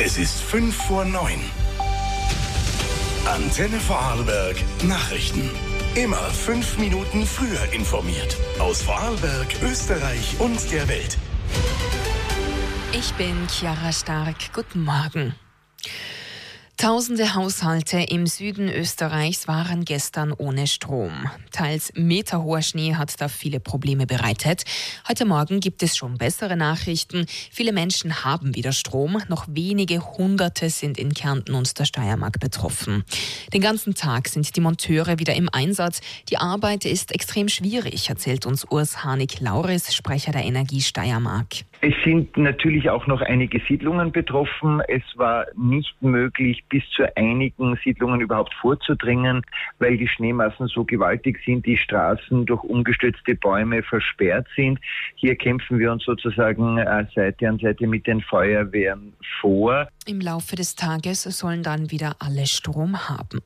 Es ist 5:05. Antenne Vorarlberg Nachrichten. Immer 5 Minuten früher informiert. Aus Vorarlberg, Österreich und der Welt. Ich bin Chiara Stark. Guten Morgen. Tausende Haushalte im Süden Österreichs waren gestern ohne Strom. Teils meterhoher Schnee hat da viele Probleme bereitet. Heute Morgen gibt es schon bessere Nachrichten. Viele Menschen haben wieder Strom. Noch wenige Hunderte sind in Kärnten und der Steiermark betroffen. Den ganzen Tag sind die Monteure wieder im Einsatz. Die Arbeit ist extrem schwierig, erzählt uns Urs Hanig-Lauris, Sprecher der Energie Steiermark. Es sind natürlich auch noch einige Siedlungen betroffen. Es war nicht möglich, bis zu einigen Siedlungen überhaupt vorzudringen, weil die Schneemassen so gewaltig sind, die Straßen durch umgestürzte Bäume versperrt sind. Hier kämpfen wir uns sozusagen Seite an Seite mit den Feuerwehren vor. Im Laufe des Tages sollen dann wieder alle Strom haben.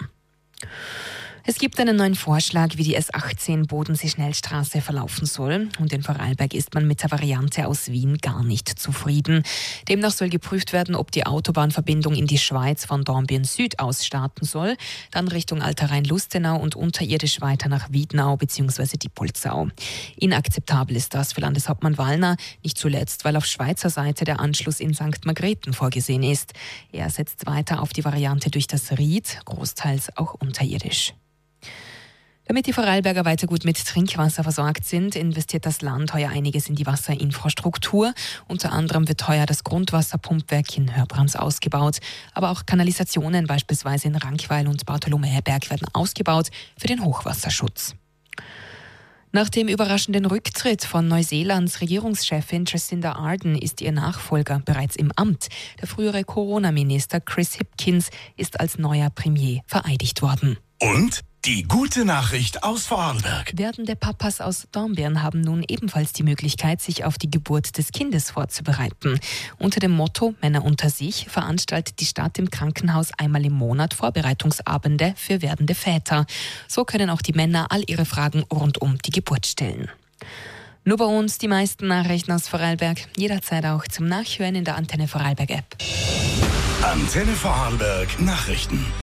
Es gibt einen neuen Vorschlag, wie die S18 Bodensee-Schnellstraße verlaufen soll. Und in Vorarlberg ist man mit der Variante aus Wien gar nicht zufrieden. Demnach soll geprüft werden, ob die Autobahnverbindung in die Schweiz von Dornbirn Süd aus starten soll, dann Richtung Alter Rhein-Lustenau und unterirdisch weiter nach Wiednau bzw. Diepoldsau. Inakzeptabel ist das für Landeshauptmann Wallner, nicht zuletzt, weil auf Schweizer Seite der Anschluss in St. Margrethen vorgesehen ist. Er setzt weiter auf die Variante durch das Ried, großteils auch unterirdisch. Damit die Vorarlberger weiter gut mit Trinkwasser versorgt sind, investiert das Land heuer einiges in die Wasserinfrastruktur. Unter anderem wird heuer das Grundwasserpumpwerk in Hörbrams ausgebaut. Aber auch Kanalisationen beispielsweise in Rankweil und Bartholomäerberg werden ausgebaut für den Hochwasserschutz. Nach dem überraschenden Rücktritt von Neuseelands Regierungschefin Jacinda Ardern ist ihr Nachfolger bereits im Amt. Der frühere Corona-Minister Chris Hipkins ist als neuer Premier vereidigt worden. Und die gute Nachricht aus Vorarlberg. Werdende Papas aus Dornbirn haben nun ebenfalls die Möglichkeit, sich auf die Geburt des Kindes vorzubereiten. Unter dem Motto Männer unter sich veranstaltet die Stadt im Krankenhaus einmal im Monat Vorbereitungsabende für werdende Väter. So können auch die Männer all ihre Fragen rund um die Geburt stellen. Nur bei uns die meisten Nachrichten aus Vorarlberg. Jederzeit auch zum Nachhören in der Antenne Vorarlberg App. Antenne Vorarlberg Nachrichten.